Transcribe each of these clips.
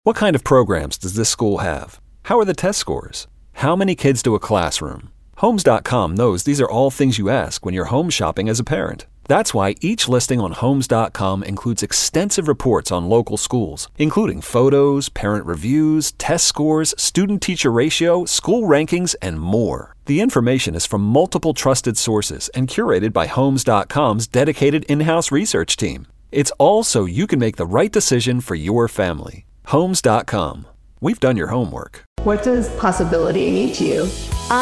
What kind of programs does this school have? How are the test scores? How many kids do a classroom? Homes.com knows these are all things you ask when you're home shopping as a parent. That's why each listing on Homes.com includes extensive reports on local schools, including photos, parent reviews, test scores, student-teacher ratio, school rankings, and more. The information is from multiple trusted sources and curated by Homes.com's dedicated in-house research team. It's all so you can make the right decision for your family. Homes.com. We've done your homework. What does possibility mean to you?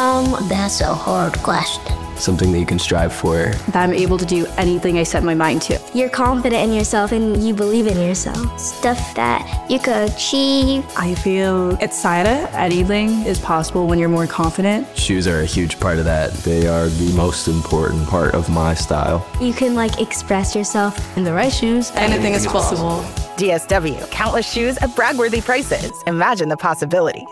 That's a hard question. Something that you can strive for. That I'm able to do anything I set my mind to. You're confident in yourself and you believe in yourself. Stuff that you could achieve. I feel excited. Anything is possible when you're more confident. Shoes are a huge part of that. They are the most important part of my style. You can express yourself. In the right shoes, anything is possible. DSW, countless shoes at brag-worthy prices. Imagine the possibilities.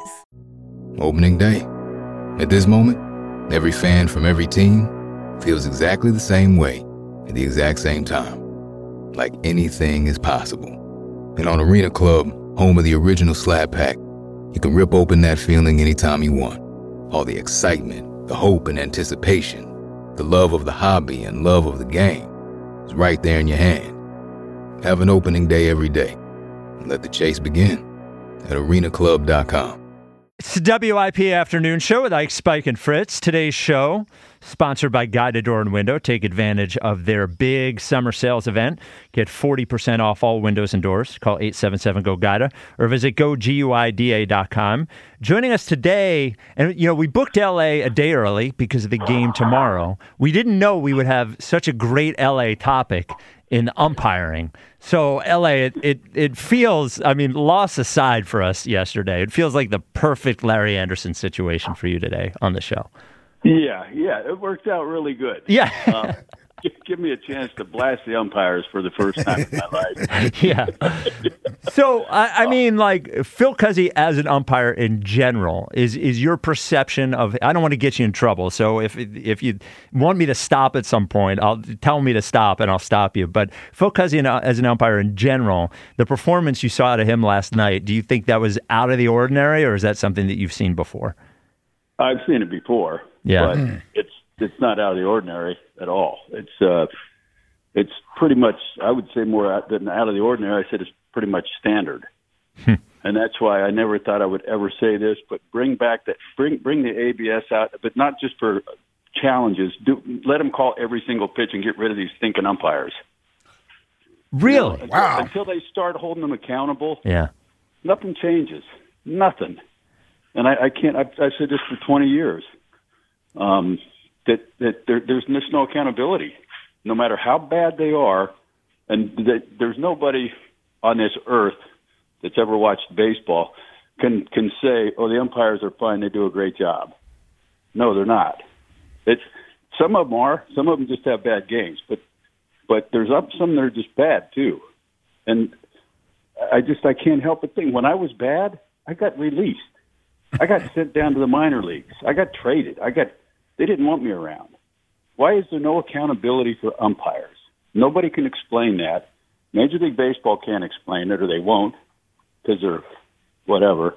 Opening day. At this moment, every fan from every team feels exactly the same way at the exact same time. Like anything is possible. And on Arena Club, home of the original Slab Pack, you can rip open that feeling anytime you want. All the excitement, the hope and anticipation, the love of the hobby and love of the game is right there in your hand. Have an opening day every day. And let the chase begin at arenaclub.com. It's the WIP Afternoon Show with Ike, Spike, and Fritz. Today's show, sponsored by Guided Door and Window. Take advantage of their big summer sales event. Get 40% off all windows and doors. Call 877-GO-GUIDA or visit GoGUIDA.com. Joining us today, and we booked LA a day early because of the game tomorrow. We didn't know we would have such a great LA topic in umpiring. So LA, it feels, loss aside for us yesterday, it feels like the perfect Larry Anderson situation for you today on the show. Yeah, it worked out really good. Yeah. Give me a chance to blast the umpires for the first time in my life. Yeah. So, Phil Cuzzi as an umpire in general, is your perception of, I don't want to get you in trouble, so if you want me to stop at some point, tell me to stop and I'll stop you. But Phil Cuzzi as an umpire in general, the performance you saw out of him last night, do you think that was out of the ordinary, or is that something that you've seen before? I've seen it before, but it's not out of the ordinary at all. It's pretty much, I would say, more than out of the ordinary. I said it's pretty much standard. And that's why I never thought I would ever say this, but bring the ABS out, but not just for challenges. Let them call every single pitch and get rid of these stinking umpires. Really? Wow. Until they start holding them accountable, nothing changes. Nothing. And I can't, I've said this for 20 years, that there's just no accountability, no matter how bad they are. And that there's nobody on this earth that's ever watched baseball can say, oh, the umpires are fine, they do a great job. No, they're not. Some of them are. Some of them just have bad games. But there's some that are just bad, too. And I can't help but think, when I was bad, I got released. I got sent down to the minor leagues. I got traded. They didn't want me around. Why is there no accountability for umpires? Nobody can explain that. Major League Baseball can't explain it, or they won't, because they're whatever.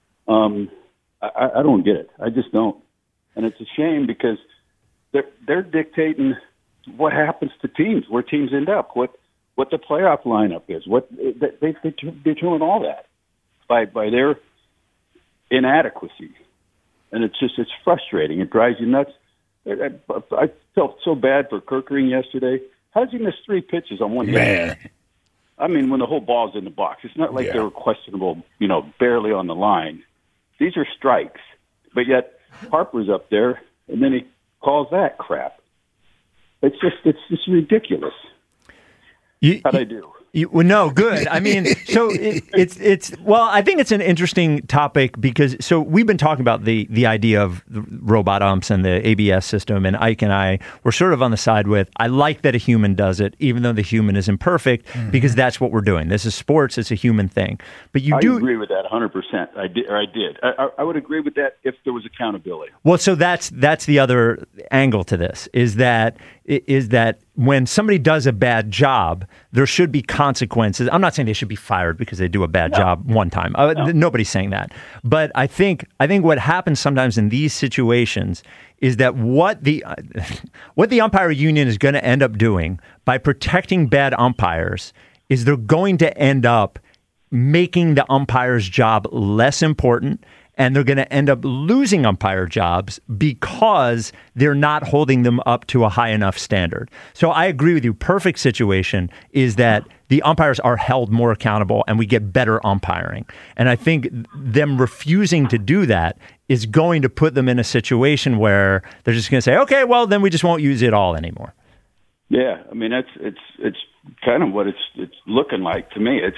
I don't get it. I just don't. And it's a shame, because they're dictating what happens to teams, where teams end up, what the playoff lineup is. They determine all that by their inadequacy. And it's frustrating. It drives you nuts. I felt so bad for Kerkering yesterday. How did he miss 3 pitches on one hit? When the whole ball's in the box. It's not like they were questionable, barely on the line. These are strikes. But yet Harper's up there, and then he calls that crap. It's just ridiculous. How'd I do? Well, no, good. I mean, so I think it's an interesting topic because, so we've been talking about the idea of the robot umps and the ABS system, and Ike and I were sort of on the side with, I like that a human does it, even though the human is imperfect, because that's what we're doing. This is sports. It's a human thing. But I agree with that 100%. I did. I would agree with that if there was accountability. Well, so that's the other angle to this, is that is that when somebody does a bad job, there should be consequences. I'm not saying they should be fired because they do a bad job one time. Nobody's saying that. But I think what happens sometimes in these situations is that what the umpire union is going to end up doing by protecting bad umpires is they're going to end up making the umpire's job less important, and they're going to end up losing umpire jobs because they're not holding them up to a high enough standard. So I agree with you. Perfect situation is that the umpires are held more accountable and we get better umpiring. And I think them refusing to do that is going to put them in a situation where they're just going to say, okay, well, then we just won't use it all anymore. Yeah, I mean, it's kind of what it's looking like to me.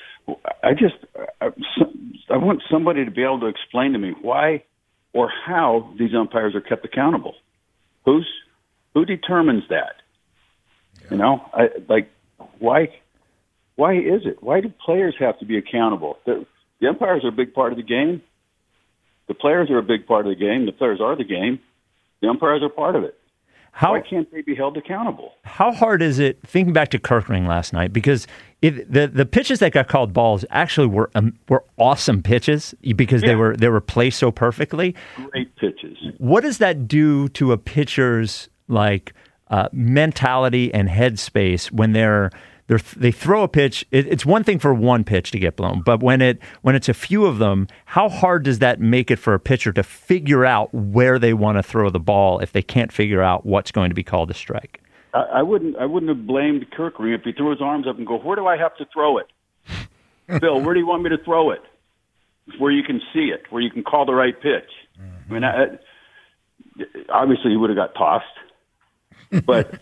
I want somebody to be able to explain to me why or how these umpires are kept accountable. Who determines that? You know, why is it? Why do players have to be accountable? The umpires are a big part of the game. The players are a big part of the game. The players are the game. The umpires are part of it. Why can't they be held accountable? How hard is it, thinking back to Kerkering last night, because the pitches that got called balls actually were awesome pitches because they were placed so perfectly. Great pitches. What does that do to a pitcher's mentality and headspace when they throw a pitch? It's one thing for one pitch to get blown, but when it's a few of them, how hard does that make it for a pitcher to figure out where they want to throw the ball if they can't figure out what's going to be called a strike? I wouldn't have blamed Kerkering if he threw his arms up and go, where do I have to throw it? Bill, where do you want me to throw it? Where you can see it, where you can call the right pitch. I mean, obviously he would have got tossed, but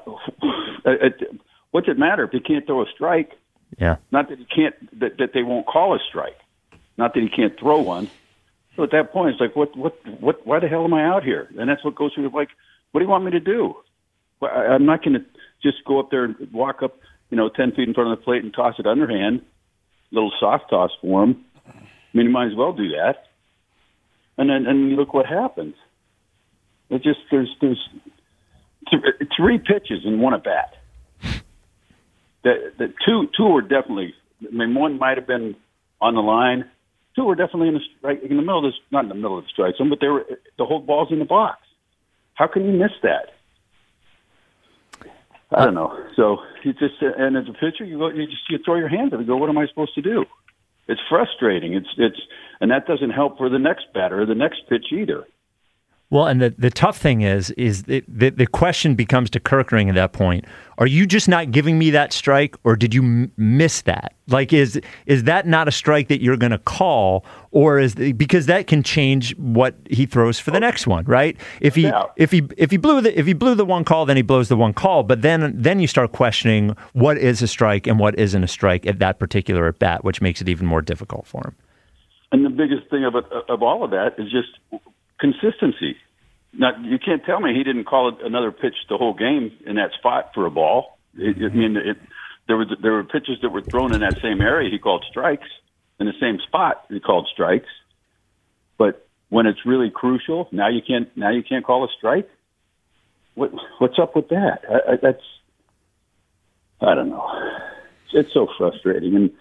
what's it matter if he can't throw a strike? Yeah. Not that he can't, that they won't call a strike. Not that he can't throw one. So at that point, it's like, why the hell am I out here? And that's what goes through. Like, what do you want me to do? I'm not going to just go up there and walk up, 10 feet in front of the plate and toss it underhand, little soft toss for him. I mean, you might as well do that. And you look what happens. It just there's 3 pitches in one at bat. The two were definitely. I mean, one might have been on the line. 2 were definitely in the middle of this, not in the middle of the strike zone, but the whole ball's in the box. How can you miss that? I don't know. So you just, and as a pitcher, you throw your hands up and go, what am I supposed to do? It's frustrating. And that doesn't help for the next batter or the next pitch either. Well, and the tough thing is the question becomes to Kerkering at that point, are you just not giving me that strike, or did you miss that? Like, is that not a strike that you're going to call, or because that can change what he throws for the next one, right? If he blew the one call, then he blows the one call, but then you start questioning what is a strike and what isn't a strike at that particular at bat, which makes it even more difficult for him. And the biggest thing of all of that is just consistency. Now, you can't tell me he didn't call it another pitch the whole game in that spot for a ball. There were pitches that were thrown in that same area. He called strikes in the same spot. He called strikes. But when it's really crucial, now you can't call a strike. What's up with that? I don't know. It's so frustrating. And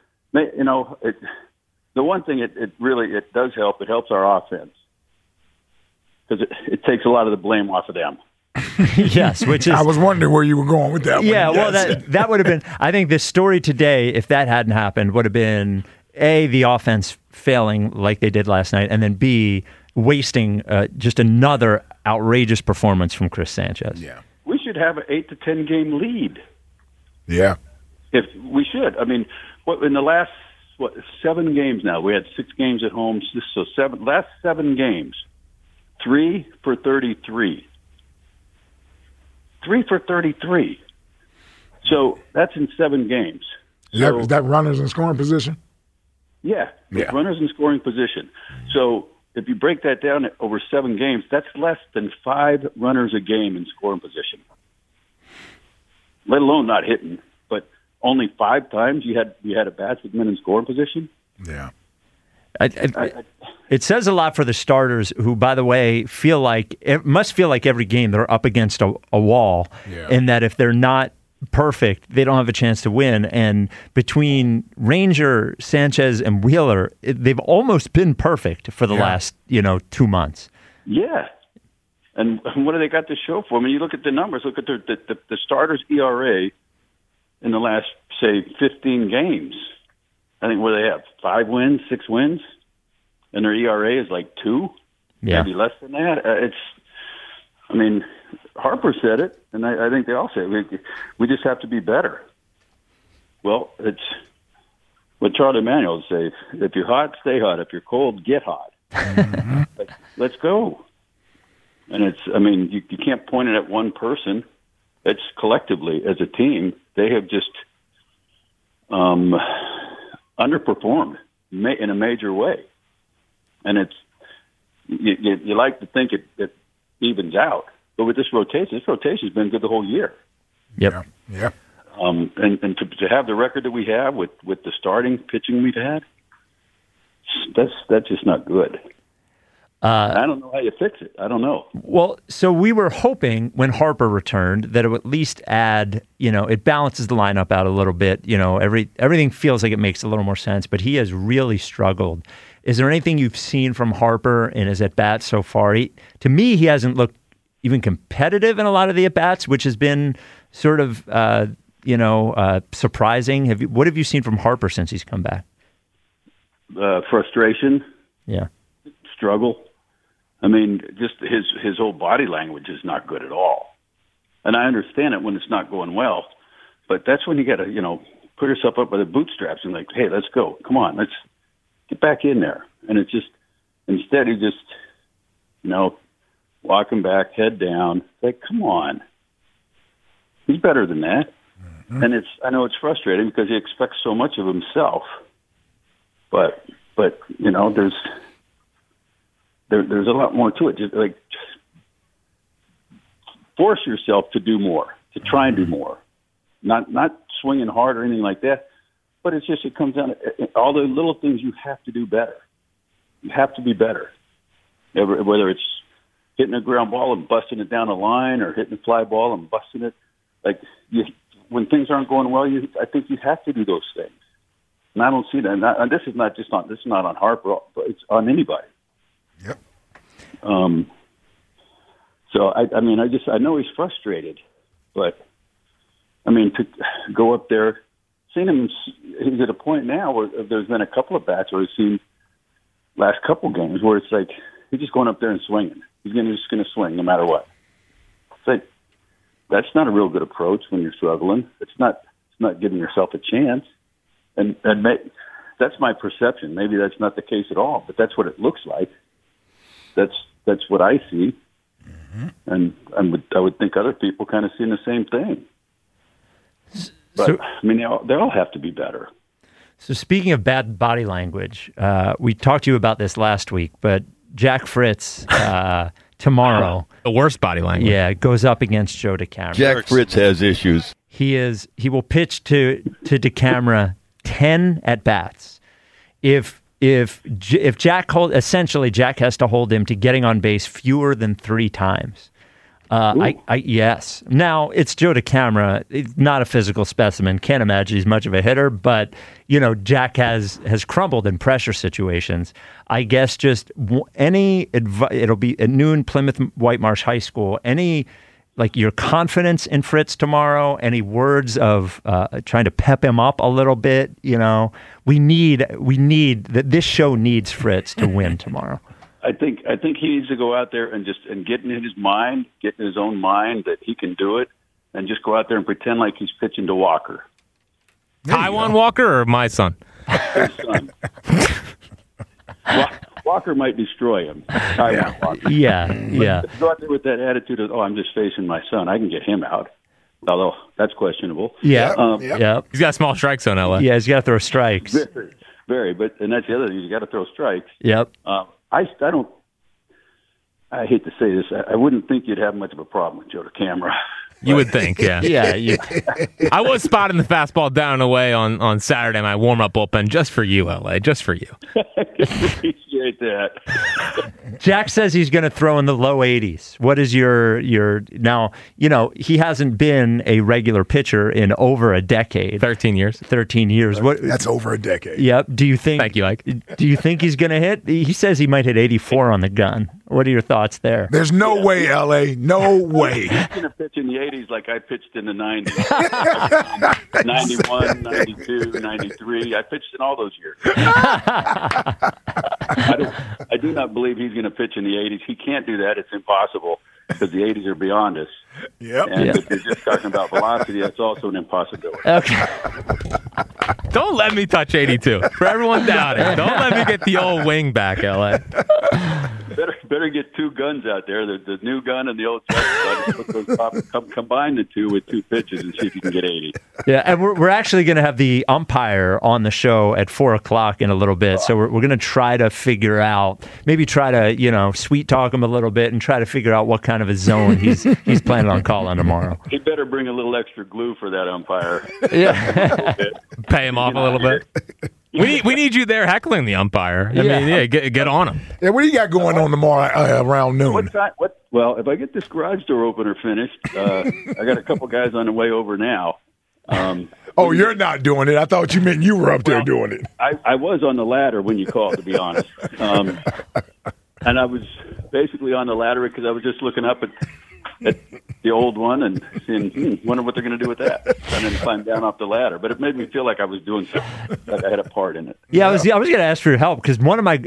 the one thing it does help. It helps our offense. Because it takes a lot of the blame off of them. Yes, which is... I was wondering where you were going with that. Yeah, well, that would have been... I think the story today, if that hadn't happened, would have been, A, the offense failing like they did last night, and then B, wasting just another outrageous performance from Chris Sanchez. Yeah, we should have an 8 to 10 game lead. Yeah. If we should. I mean, in the last 7 games now, we had 6 games at home, so last 7 games. 3 for 33. 3 for 33. So that's in 7 games. Is that runners in scoring position? Yeah, runners in scoring position. So if you break that down over 7 games, that's less than 5 runners a game in scoring position. Let alone not hitting, but only 5 times you had a batsman in scoring position. Yeah. It says a lot for the starters who, by the way, must feel like every game they're up against a wall, and that if they're not perfect, they don't have a chance to win. And between Ranger, Sanchez, and Wheeler, they've almost been perfect for the last 2 months. Yeah. And what do they got to show for? I mean, you look at the numbers. Look at the starters' ERA in the last, say, 15 games. I think where they have 5 wins, 6 wins, and their ERA is like 2, maybe less than that. Harper said it, and I think they all say it. We just have to be better. Well, it's what Charlie Manuel would say: if you're hot, stay hot. If you're cold, get hot. Let's go. And you can't point it at one person. It's collectively as a team. They have just underperformed in a major way. And it's you like to think it evens out, but with this rotation's been good the whole year. Yep. Yeah. And to have the record that we have with the starting pitching we've had, that's just not good. I don't know how you fix it. I don't know. Well, so we were hoping when Harper returned that it would at least add, it balances the lineup out a little bit. Everything feels like it makes a little more sense, but he has really struggled. Is there anything you've seen from Harper in his at-bats so far? To me, he hasn't looked even competitive in a lot of the at-bats, which has been sort of, surprising. What have you seen from Harper since he's come back? Frustration. Yeah. Struggle. Just his whole body language is not good at all. And I understand it when it's not going well, but that's when you got to, put yourself up by the bootstraps and like, hey, let's go. Come on, let's get back in there. And it's just, instead he just, walking back, head down, like, come on. He's better than that. Mm-hmm. And I know it's frustrating because he expects so much of himself, but there's a lot more to it. Just force yourself to do more, to try and do more. Not swinging hard or anything like that, but it comes down to all the little things you have to do better. You have to be better. Whether it's hitting a ground ball and busting it down the line or hitting a fly ball and busting it. When things aren't going well, I think you have to do those things. And I don't see that. And this is not on Harper, but it's on anybody. Yep. So I know he's frustrated, but to go up there, seeing him, he's at a point now where there's been a couple of bats where I've seen last couple games where it's like he's just going up there and swinging. He's just going to swing no matter what. It's like that's not a real good approach when you're struggling. It's not giving yourself a chance, and that's my perception. Maybe that's not the case at all, but that's what it looks like. That's what I see, and I would think other people kind of seeing the same thing. But they all have to be better. So speaking of bad body language, we talked to you about this last week, but Jack Fritz tomorrow, the worst body language, goes up against Joe DeCamara. Jack Fritz has issues. He will pitch to DeCamara 10 at bats. If Jack essentially Jack has to hold him to getting on base fewer than 3 times. Yes. Now it's Joe DeCamara, not a physical specimen. Can't imagine he's much of a hitter, but Jack has crumbled in pressure situations. I guess just it'll be at noon, Plymouth White Marsh High School. Your confidence in Fritz tomorrow? Any words of trying to pep him up a little bit? We need that. This show needs Fritz to win tomorrow. I think he needs to go out there and get in his mind, get in his own mind that he can do it, and just go out there and pretend like he's pitching to Walker. Taiwan Walker or my son? His son. Walker might destroy him. Walker. Yeah. Go out there with that attitude of, I'm just facing my son. I can get him out. Although that's questionable. Yeah. He's got small strike zone, LA. Yeah, he's got to throw strikes. Very. And that's the other thing. You got to throw strikes. Yep. I hate to say this. I wouldn't think you'd have much of a problem with Joe DeCamara. You would think, yeah. Yeah. I was spotting the fastball down and away on Saturday in my warm-up bullpen just for you, LA, just for you. Yeah. appreciate that. Jack says he's going to throw in the low 80s. What is your now? He hasn't been a regular pitcher in over a decade. 13 years. 13 years. That's over a decade. Yep. Do you think? Thank you, Ike. Do you think he's going to hit? He says he might hit 84 on the gun. What are your thoughts there? There's no way, LA. No way. He's going to pitch in the 80s like I pitched in the 90s. 91, 92, 93. I pitched in all those years. I do not believe he's going to pitch in the 80s. He can't do that. It's impossible because the 80s are beyond us. Yep. And if you're just talking about velocity, that's also an impossibility. Okay. Don't let me touch 82. For everyone doubting, don't let me get the old wing back, LA. Better get two guns out there, the new gun and the old gun. Combine the two with two pitches and see if you can get 80. Yeah, and we're actually going to have the umpire on the show at 4:00 in a little bit. So we're going to try to figure out, maybe try to sweet talk him a little bit and try to figure out what kind of a zone he's planning on calling tomorrow. He better bring a little extra glue for that umpire. Yeah, pay him off a little bit. We need you there heckling the umpire. I mean, get on him. Yeah, what do you got going on tomorrow around noon? Well, if I get this garage door opener finished, I got a couple guys on the way over now. You're not doing it. I thought you meant you were up there doing it. I was on the ladder when you called, to be honest. And I was basically on the ladder because I was just looking up at the old one and seeing, wonder what they're going to do with that. And then climb down off the ladder. But it made me feel like I was doing something, like I had a part in it. Yeah, I was going to ask for your help because one of my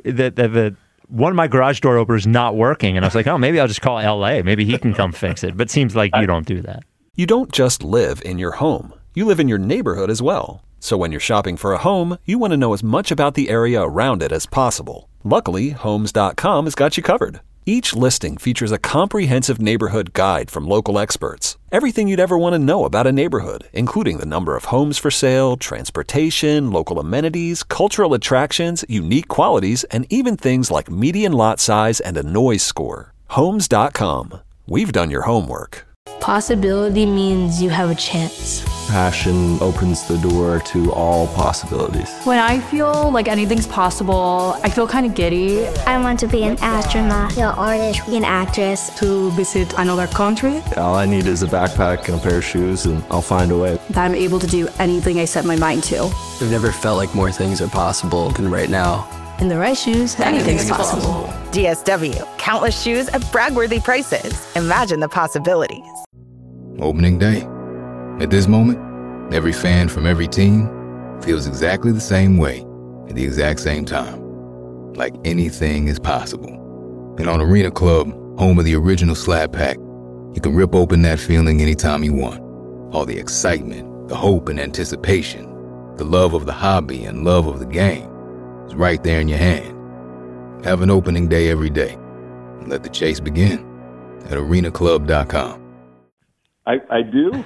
garage door openers not working, and I was like, maybe I'll just call LA. Maybe he can come fix it. But it seems like you don't do that. You don't just live in your home. You live in your neighborhood as well. So when you're shopping for a home, you want to know as much about the area around it as possible. Luckily, Homes.com has got you covered. Each listing features a comprehensive neighborhood guide from local experts. Everything you'd ever want to know about a neighborhood, including the number of homes for sale, transportation, local amenities, cultural attractions, unique qualities, and even things like median lot size and a noise score. Homes.com. We've done your homework. Possibility means you have a chance. Passion opens the door to all possibilities. When I feel like anything's possible, I feel kind of giddy. I want to be an astronaut, an artist, an actress. To visit another country. All I need is a backpack and a pair of shoes, and I'll find a way. That I'm able to do anything I set my mind to. I've never felt like more things are possible than right now. In the right shoes, anything's possible. DSW, countless shoes at brag-worthy prices. Imagine the possibilities. Opening day. At this moment, every fan from every team feels exactly the same way at the exact same time. Like anything is possible. And on Arena Club, home of the original Slab Pack, you can rip open that feeling anytime you want. All the excitement, the hope and anticipation, the love of the hobby and love of the game is right there in your hand. Have an opening day every day and let the chase begin at arenaclub.com. I do.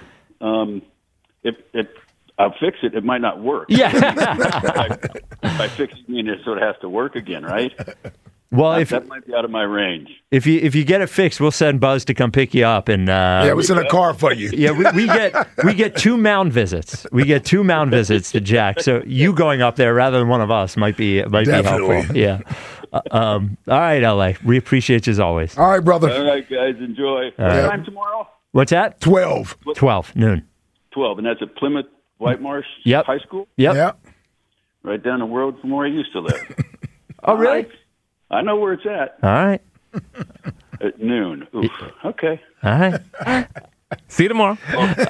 If I'll fix it, it might not work. Yeah. If I fix it, it sort of has to work again, right? Well, that might be out of my range. If you get it fixed, we'll send Buzz to come pick you up, and we'll send a car for you. Yeah, we get 2 mound visits. We get 2 mound visits to Jack. So you going up there rather than one of us might be helpful. Yeah. All right, LA. We appreciate you as always. All right, brother. All right, guys. Enjoy. What time tomorrow? What's that? 12 noon. 12, and that's at Plymouth White Marsh High School? Yep. Right down the road from where I used to live. Oh, really? I know where it's at. All right. At noon. Oof. Okay. All right. See you tomorrow.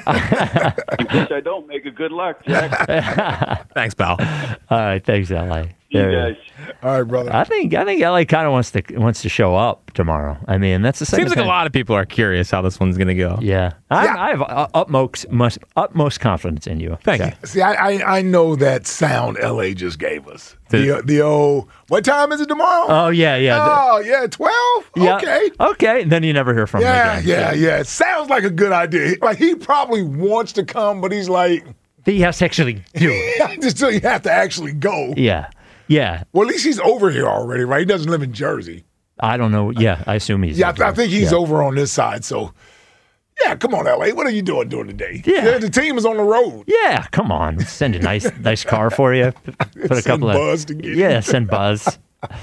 In case I don't make it, good luck, Jack. Thanks, pal. All right. Thanks, LA. You guys. All right, brother. I think LA kind of wants to show up tomorrow. I mean, that's the same. Seems like a lot of people are curious how this one's going to go. Yeah. I have utmost confidence in you. Thank you. See, I know that sound LA just gave us. The old, what time is it tomorrow? Oh, yeah. Oh, yeah, 12? Yeah. Okay. And then you never hear from him again. Yeah. It sounds like a good idea. Like, he probably wants to come, but he's like... He has to actually do it. Just so you have to actually go. Yeah. Well, at least he's over here already, right? He doesn't live in Jersey. I don't know. Yeah, I assume he's. Yeah, I think he's over on this side. So, yeah, come on, LA. What are you doing during the day? Yeah, the team is on the road. Yeah, come on. Send a nice car for you. Put a couple Buzz to get you. Yeah, send Buzz.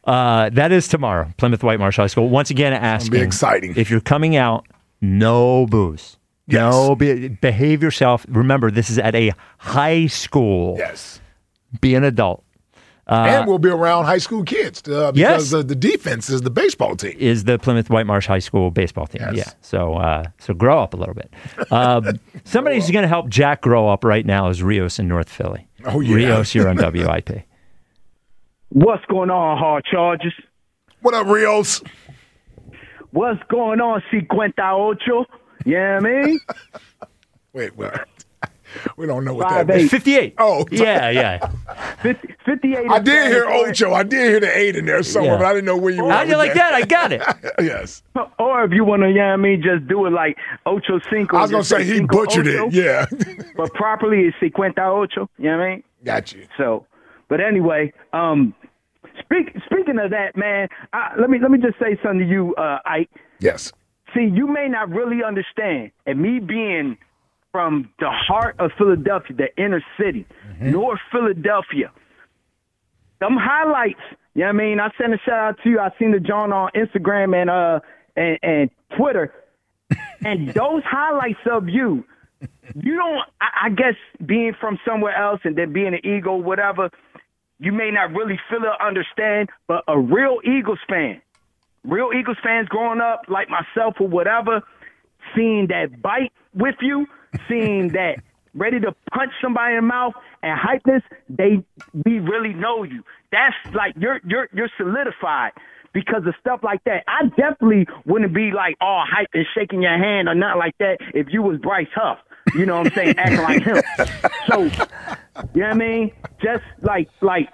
That is tomorrow, Plymouth White Marsh High School. Once again, asking. It'll be exciting. If you're coming out, no booze. Yes. No, behave yourself. Remember, this is at a high school. Yes. Be an adult. And we'll be around high school kids because the defense is the baseball team. Is the Plymouth White Marsh High School baseball team. Yes. Yeah. So grow up a little bit. Somebody who's going to help Jack grow up right now is Rios in North Philly. Oh, yeah. Rios, you're on WIP. What's going on, Hard Chargers? What up, Rios? What's going on, 58? You know what I mean? Wait, what? We don't know what 5'8". that means. 58. Oh. Yeah. 58. I did hear Ocho. I did hear the 8 in there somewhere, but I didn't know where you were. How do you like that? I got it. Yes. Or if you want to, you know what I mean, just do it like Ocho Cinco. I was going to say he butchered it. Yeah. But properly it's 58. You know what I mean? Got you. So, but anyway, speaking of that, man, let me just say something to you, Ike. Yes. See, you may not really understand, and me being from the heart of Philadelphia, the inner city, North Philadelphia, them highlights, you know what I mean? I sent a shout out to you. I seen the John on Instagram and Twitter, and those highlights of you don't, I guess being from somewhere else and then being an Eagle, whatever, you may not really feel or understand, but a real Eagles fans growing up like myself or whatever, seeing that bite with you, seeing that ready to punch somebody in the mouth and hypeness, we really know you. That's like you're solidified because of stuff like that. I definitely wouldn't be like all hype and shaking your hand or nothing like that if you was Bryce Huff. You know what I'm saying? Acting like him. So, you know what I mean? Just like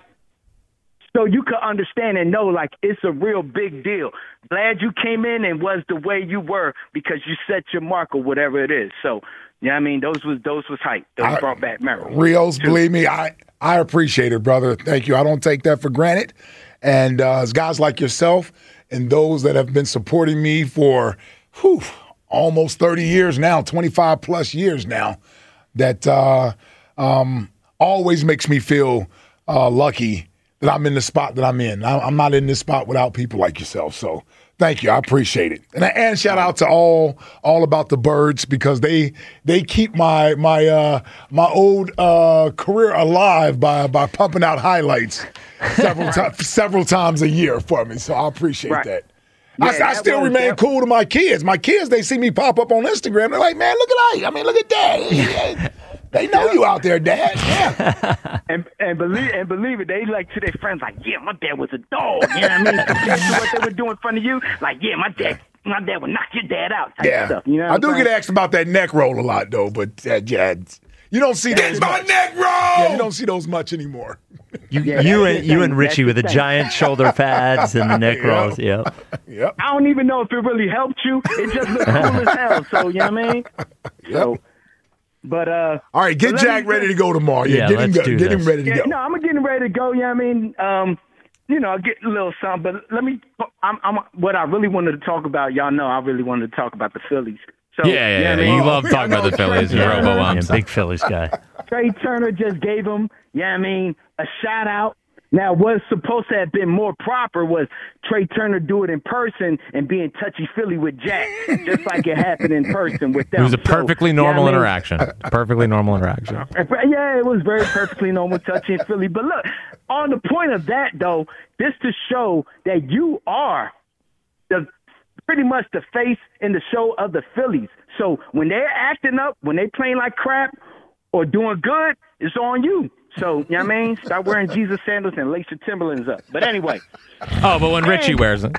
so you could understand and know, like, it's a real big deal. Glad you came in and was the way you were because you set your mark or whatever it is. So, you know what I mean? Those was hype. Those brought back memories. Rios, believe me, I appreciate it, brother. Thank you. I don't take that for granted. And as guys like yourself and those that have been supporting me for almost 30 years now, 25 plus years now, that always makes me feel lucky that I'm in the spot that I'm in. I'm not in this spot without people like yourself. So thank you. I appreciate it. And shout out to all about the birds because they keep my old career alive by pumping out highlights several times a year for me. So I appreciate that. Yeah, I still remain cool to my kids. My kids, they see me pop up on Instagram. They're like, man, look at Ike. I mean, look at Dad. They know you out there, Dad. Yeah. and believe it, they like to their friends like, yeah, my dad was a dog. You know what I mean? Compared to what they were doing in front of you, like, yeah, my dad would knock your dad out. Type stuff, you know I do get asked about that neck roll a lot though, but you don't see those. It's my neck roll. Yeah, you don't see those much anymore. You and Richie with the giant shoulder pads and the neck rolls. Yep. I don't even know if it really helped you. It just looked cool as hell. So you know what I mean? So, but all right, get Jack ready to go tomorrow. Yeah, get him ready to go. No, I'm getting ready to go. You know what I mean? I'll get a little something, but let me. What I really wanted to talk about. Y'all know I really wanted to talk about the Phillies. So, yeah. You love talking about the Phillies. You're big Phillies guy. Trey Turner just gave him, a shout out. Now, what's supposed to have been more proper was Trey Turner do it in person and being touchy-feely with Jack, just like it happened in person with them. It was a perfectly normal interaction. Perfectly normal interaction. Yeah, it was very perfectly normal, touchy-feely. But look, on the point of that, though, this to show that you are pretty much the face and the show of the Phillies. So when they're acting up, when they playing like crap or doing good, it's on you. So, you know what I mean? Start wearing Jesus sandals and lace your Timberlands up. But anyway. Oh, but when Richie wears them.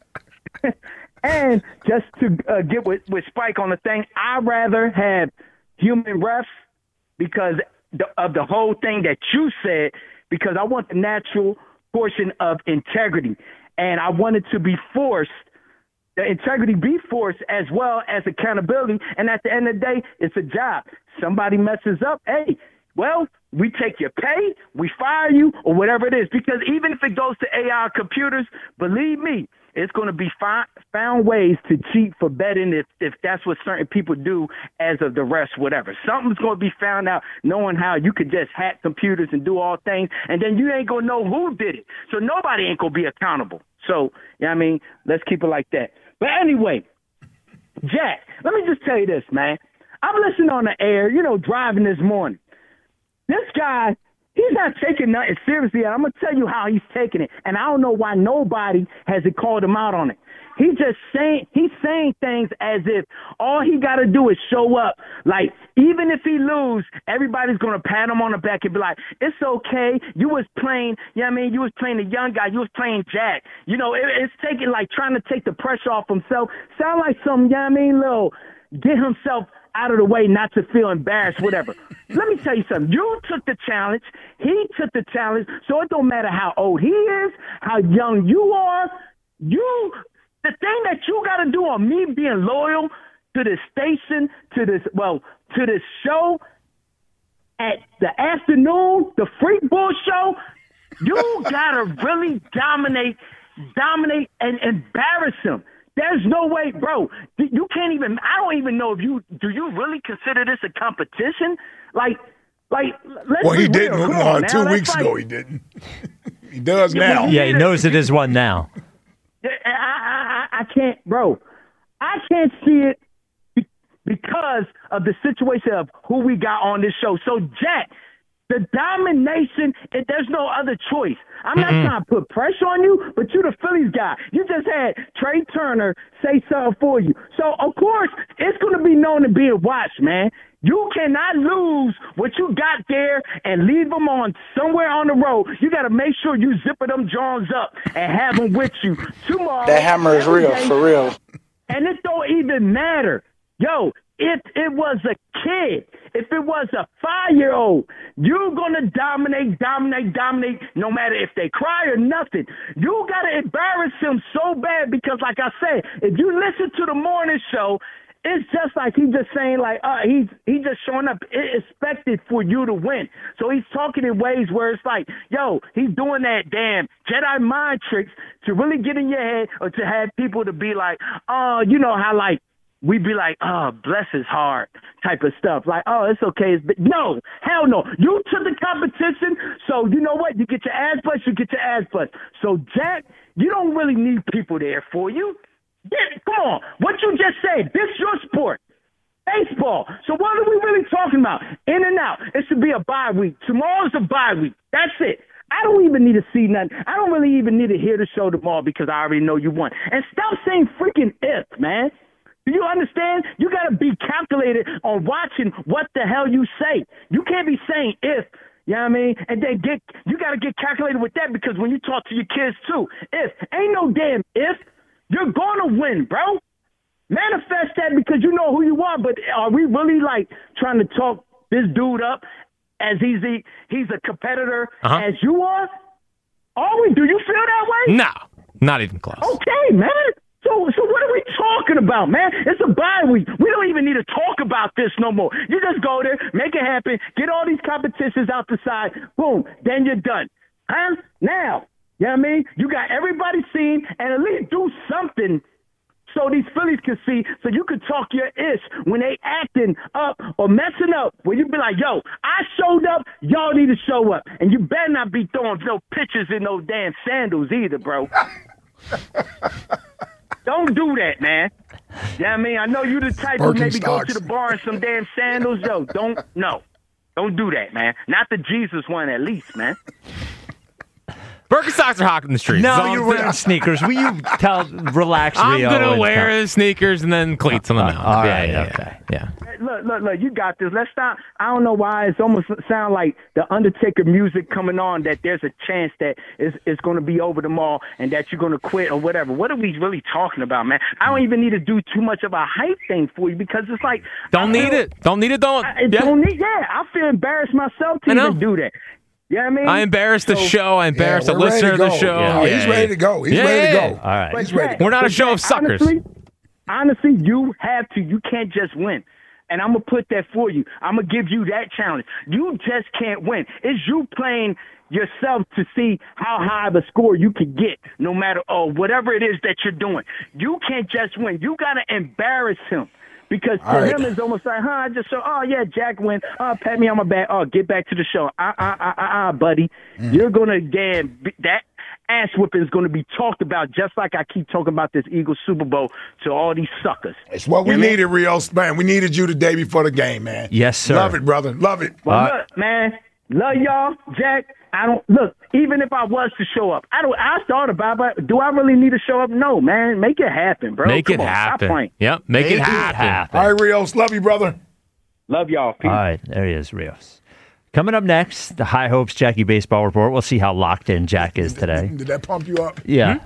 And just to get with Spike on the thing, I'd rather have human refs because of the whole thing that you said, because I want the natural portion of integrity. And I want it to be forced, the integrity be forced as well as accountability. And at the end of the day, it's a job. Somebody messes up, hey, well, we take your pay, we fire you, or whatever it is. Because even if it goes to AI computers, believe me, it's going to be found ways to cheat for betting if that's what certain people do as of the rest, whatever. Something's going to be found out knowing how you could just hack computers and do all things, and then you ain't going to know who did it. So nobody ain't going to be accountable. So, you know what I mean? Let's keep it like that. But anyway, Jack, let me just tell you this, man. I'm listening on the air, driving this morning. This guy, he's not taking nothing seriously. And I'm going to tell you how he's taking it. And I don't know why nobody has called him out on it. He's saying things as if all he got to do is show up. Like, even if he lose, everybody's going to pat him on the back and be like, it's okay. You was playing, you was playing the young guy. You was playing Jack. It's taking, like, trying to take the pressure off himself. Sound like some, little get himself out of the way, not to feel embarrassed, whatever. Let me tell you something. You took the challenge. He took the challenge. So it don't matter how old he is, how young you are. The thing that you got to do on me being loyal to this station, to this show at the afternoon, the Freak Bull show, you got to really dominate and embarrass him. There's no way, bro. You can't even. I don't even know if you really consider this a competition? Like. Let's he didn't. 2 weeks like, ago, he didn't. He does now. Yeah, he knows it is one now. I can't, bro. I can't see it because of the situation of who we got on this show. So, Jack, the domination, there's no other choice. I'm not trying to put pressure on you, but you're the Phillies guy. You just had Trey Turner say something for you. So, of course, it's going to be known to be a watch, man. You cannot lose what you got there and leave them on somewhere on the road. You got to make sure you zipper them Jones up and have them with you tomorrow. That hammer is real, for real. And it don't even matter. Yo, if it was a kid, if it was a 5-year-old, you're going to dominate, no matter if they cry or nothing. You got to embarrass him so bad because, like I said, if you listen to the morning show, it's just like he's just saying, like, he's just showing up expected for you to win. So he's talking in ways where it's like, yo, he's doing that damn Jedi mind tricks to really get in your head or to have people to be like, oh, you know how, like, we be like, oh, bless his heart type of stuff. Like, oh, it's okay. No, hell no. You took the competition, so you know what? You get your ass bust, So, Jack, you don't really need people there for you. Yeah, come on. What you just said, this is your sport. Baseball. So what are we really talking about? In and out. It should be a bye week. Tomorrow's a bye week. That's it. I don't even need to see nothing. I don't really even need to hear the show tomorrow because I already know you won. And stop saying freaking if, man. Do you understand? You got to be calculated on watching what the hell you say. You can't be saying if. You know what I mean? And then you got to get calculated with that because when you talk to your kids too, if. Ain't no damn if. You're going to win, bro. Manifest that because you know who you are, but are we really, like, trying to talk this dude up as he's a competitor as you are? Are we? Do you feel that way? No, not even close. Okay, man. So what are we talking about, man? It's a bye week. We don't even need to talk about this no more. You just go there, make it happen, get all these competitions out the side, boom, then you're done. Huh? Now. You know what I mean? You got everybody seen, and at least do something so these Phillies can see, so you can talk your ish when they acting up or messing up, where you be like, yo, I showed up, y'all need to show up. And you better not be throwing no pictures in those damn sandals either, bro. Don't do that, man. You know what I mean? I know you the type who maybe go to the bar in some damn sandals. Yo, don't do that, man. Not the Jesus one, at least, man. Birkenstocks are hot in the streets. No, you're wearing sneakers. Will you relax, Rio? I'm going to wear the sneakers and then cleats on the mountain. All right, okay. Yeah. Look, you got this. Let's stop. I don't know why it's almost sound like the Undertaker music coming on, that there's a chance that it's going to be over tomorrow and that you're going to quit or whatever. What are we really talking about, man? I don't even need to do too much of a hype thing for you because it's like... Don't need it. I feel embarrassed myself to even do that. You know what I mean? I embarrassed the show. I embarrassed the listener of the show. Yeah. He's ready to go. He's ready to go. All right. He's ready to go. We're not a show of suckers. Honestly, you have to. You can't just win. And I'm going to put that for you. I'm going to give you that challenge. You just can't win. It's you playing yourself to see how high of a score you can get, no matter whatever it is that you're doing. You can't just win. You got to embarrass him. Because to him, it's almost like, I just saw, Jack win. Pat me on my back. Get back to the show. Buddy. You're going to, that ass whipping is going to be talked about just like I keep talking about this Eagles Super Bowl to all these suckers. It's what we needed, Rios. Man, we needed you the day before the game, man. Yes, sir. Love it, brother. Love it. Well, look, man, love y'all. Jack, even if I was to show up, I thought about it, but do I really need to show up? No, man. Make it happen, bro. Make it happen. Yep, make it happen. All right, Rios. Love you, brother. Love y'all. Peace. All right, there he is, Rios. Coming up next, the High Hopes Jackie Baseball Report. We'll see how locked in Jack is today. Did that pump you up? Yeah.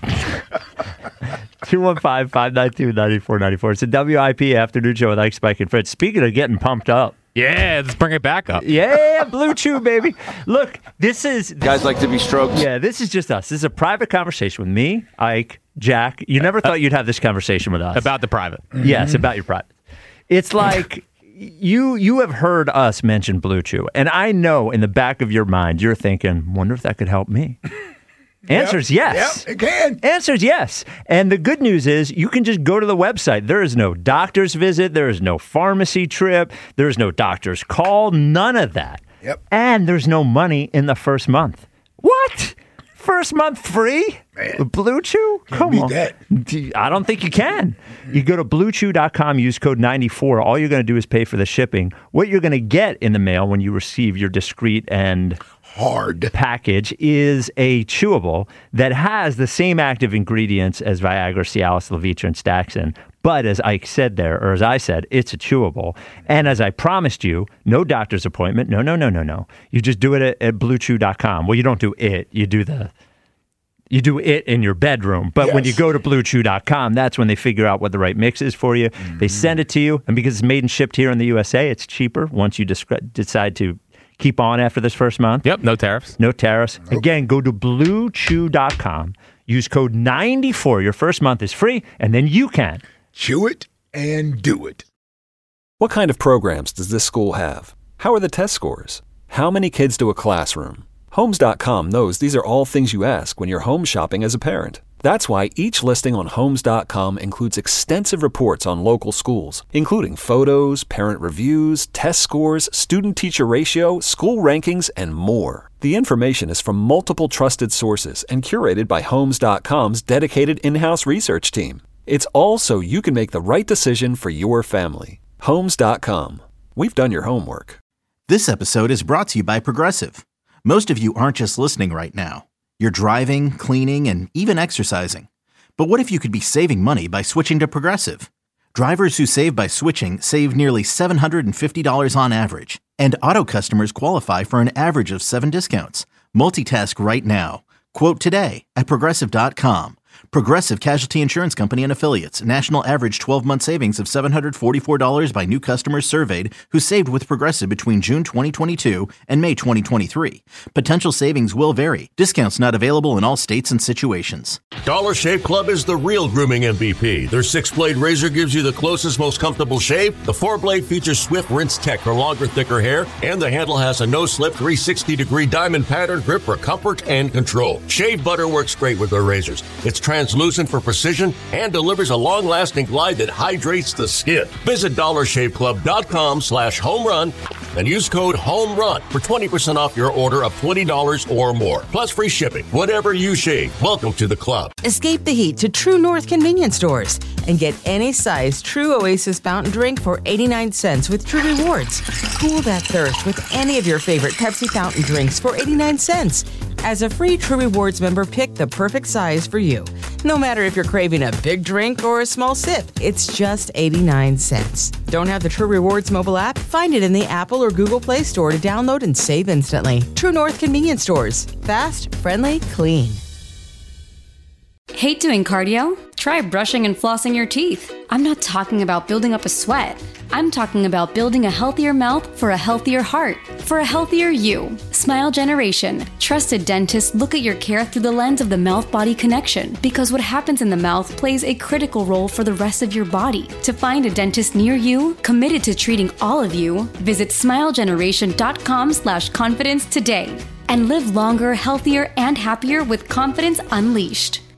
215-592-9494. It's a WIP afternoon show with Ike, Spike, and Fritz. Speaking of getting pumped up. Yeah, let's bring it back up. Yeah, Blue Chew, baby. Look, this is... Guys like to be stroked. Yeah, this is just us. This is a private conversation with me, Ike, Jack. You never thought you'd have this conversation with us. About the private. Yes, about your private. It's like... You have heard us mention Blue Chew, and I know in the back of your mind you're thinking, wonder if that could help me. Answer's yes. Yep, it can. Answer's yes. And the good news is you can just go to the website. There is no doctor's visit. There is no pharmacy trip. There is no doctor's call. None of that. Yep. And there's no money in the first month. What? First month free? Man. Blue Chew? Come on. That. I don't think you can. You go to BlueChew.com, use code 94. All you're going to do is pay for the shipping. What you're going to get in the mail when you receive your discreet and hard package is a chewable that has the same active ingredients as Viagra, Cialis, Levitra, and Staxin. But as Ike said there, or as I said, it's a chewable. And as I promised you, no doctor's appointment. No. You just do it at BlueChew.com. Well, you don't do it. You do it in your bedroom. But when you go to BlueChew.com, that's when they figure out what the right mix is for you. Mm-hmm. They send it to you. And because it's made and shipped here in the USA, it's cheaper once you decide to keep on after this first month. Yep, no tariffs. No tariffs. Nope. Again, go to BlueChew.com. Use code 94. Your first month is free, and then you can chew it and do it. What kind of programs does this school have? How are the test scores? How many kids do a classroom? Homes.com knows these are all things you ask when you're home shopping as a parent. That's why each listing on Homes.com includes extensive reports on local schools, including photos, parent reviews, test scores, student-teacher ratio, school rankings, and more. The information is from multiple trusted sources and curated by Homes.com's dedicated in-house research team. It's all so you can make the right decision for your family. Homes.com. We've done your homework. This episode is brought to you by Progressive. Most of you aren't just listening right now. You're driving, cleaning, and even exercising. But what if you could be saving money by switching to Progressive? Drivers who save by switching save nearly $750 on average. And auto customers qualify for an average of 7 discounts. Multitask right now. Quote today at Progressive.com. Progressive Casualty Insurance Company and Affiliates. National average 12-month savings of $744 by new customers surveyed who saved with Progressive between June 2022 and May 2023. Potential savings will vary. Discounts not available in all states and situations. Dollar Shave Club is the real grooming MVP. Their 6-blade razor gives you the closest, most comfortable shave. The 4-blade features swift rinse tech for longer, thicker hair. And the handle has a no-slip 360-degree diamond pattern grip for comfort and control. Shave butter works great with their razors. It's translucent for precision and delivers a long-lasting glide that hydrates the skin. Visit DollarShaveClub.com/homerun and use code HOMERUN for 20% off your order of $20 or more. Plus free shipping. Whatever you shave, welcome to the club. Escape the heat to True North convenience stores and get any size True Oasis fountain drink for 89 cents with True Rewards. Cool that thirst with any of your favorite Pepsi fountain drinks for 89 cents. As a free True Rewards member, pick the perfect size for you. No matter if you're craving a big drink or a small sip, it's just 89 cents. Don't have the True Rewards mobile app? Find it in the Apple or Google Play Store to download and save instantly. True North convenience stores. Fast, friendly, clean. Hate doing cardio? Try brushing and flossing your teeth. I'm not talking about building up a sweat. I'm talking about building a healthier mouth for a healthier heart, for a healthier you. Smile Generation. Trusted dentists look at your care through the lens of the mouth-body connection because what happens in the mouth plays a critical role for the rest of your body. To find a dentist near you, committed to treating all of you, visit smilegeneration.com/confidence today. and live longer, healthier, and happier with confidence unleashed.